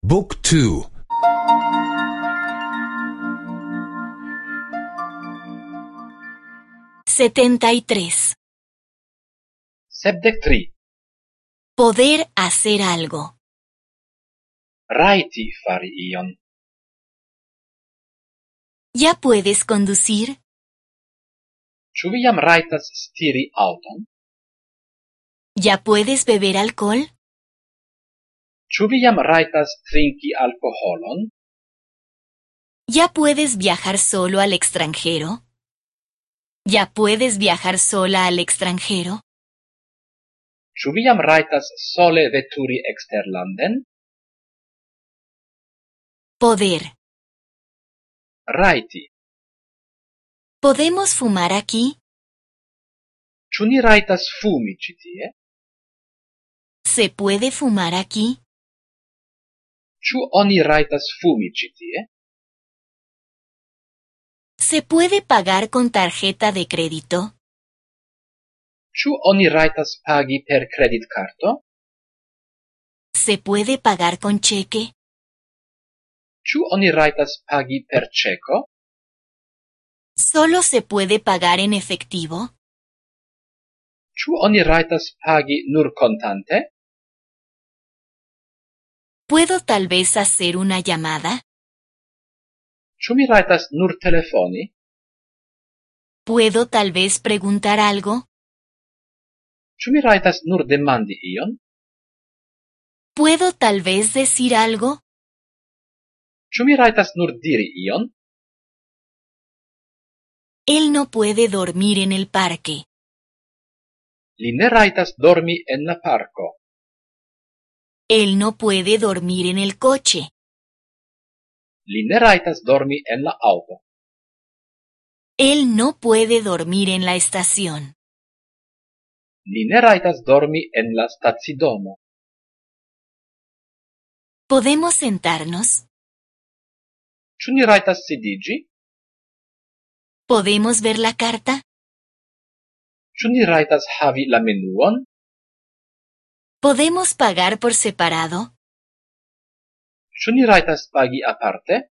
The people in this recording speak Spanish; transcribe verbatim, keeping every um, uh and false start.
Book two. setenta y tres. Sepdek tri. Poder hacer algo. Rajti fari ion. ¿Ya puedes conducir? Ĉu vi jam rajtas stiri aŭton? ¿Ya puedes beber alcohol? Ĉu vi jam rajtas trinki alkoholon? ¿Ya puedes viajar solo al extranjero? ¿Ya puedes viajar sola al extranjero? Ĉu vi jam rajtas sole veturi eksterlanden? Poder. Rajti. ¿Podemos fumar aquí? Ĉu ni rajtas fumi ĉi tie? ¿Se puede fumar aquí? Ĉu oni rajtas fumi ĉi tie? ¿Se puede pagar con tarjeta de crédito? Ĉu oni rajtas pagi per kreditkarto? ¿Se puede pagar con cheque? Ĉu oni rajtas pagi per ĉeko? ¿Solo se puede pagar en efectivo? Ĉu oni rajtas pagi nur kontante? ¿Puedo tal vez hacer una llamada? Ĉu mi rajtas nur telefoni? ¿Puedo tal vez preguntar algo? Ĉu mi rajtas nur demandi ion? ¿Puedo tal vez decir algo? Ĉu mi rajtas nur diri ion? Él no puede dormir en el parque. Li ne rajtas dormi en la parko. Él no puede dormir en el coche. Li ne rajtas dormi en la aŭto. Él no puede dormir en la estación. Li ne rajtas dormi en la stacidomo. ¿Podemos sentarnos? Ĉu ni rajtas sidiĝi? ¿Podemos ver la carta? Ĉu ni rajtas havi la menuon? ¿Podemos pagar por separado? Ĉu ni rajtas pagi aparte?